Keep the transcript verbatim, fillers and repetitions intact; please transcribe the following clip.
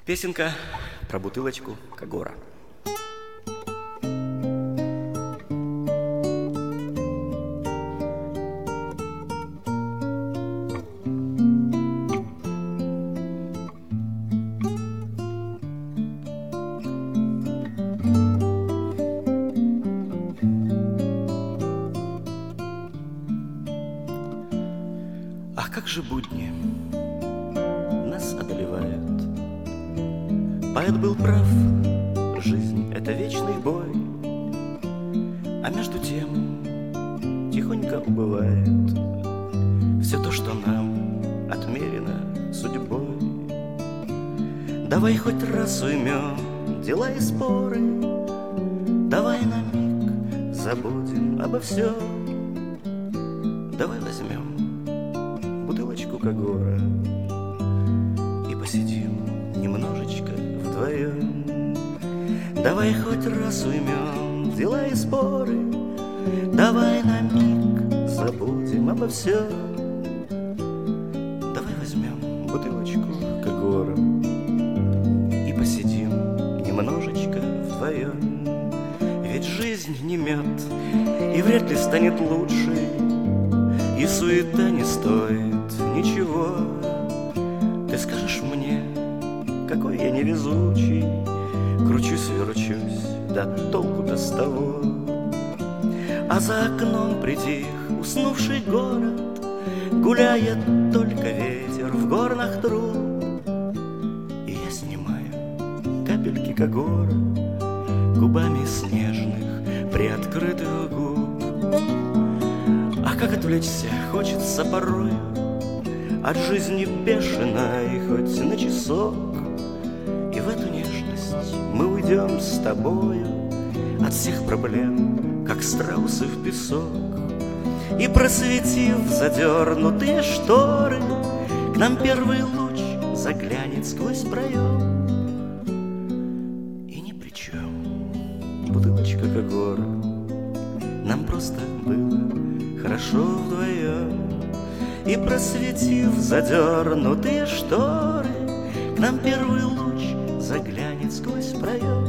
Песенка про бутылочку Когора. Ах, как же будни нас одолевают. Поэт был прав, жизнь — это вечный бой, а между тем тихонько убывает все то, что нам отмерено судьбой. Давай хоть раз уймем дела и споры, давай на миг забудем обо всем. Давай возьмем бутылочку Когора и посидим немножечко вдвоем. Давай хоть раз уймем дела и споры, давай на миг забудем обо всем. Давай возьмем бутылочку Когора и посидим немножечко вдвоем. Ведь жизнь не мед, и вряд ли станет лучше, и суета не стоит ничего. Ты скажешь мне, какой я невезучий, кручусь, верчусь, да толку-то с того. А за окном притих уснувший город, гуляет только ветер в горнах труб. И я снимаю капельки Когора губами снежных приоткрытых губ. А как отвлечься хочется порою от жизни бешеной хоть на часок. И в эту нежность мы уйдем с тобою от всех проблем, как страусы в песок. И просветив задернутые шторы, к нам первый луч заглянет сквозь проем. И ни при чем бутылочка Когора, нам просто было хорошо вдвоем. И просветив задернутые шторы, к нам первый луч заглянет сквозь проем.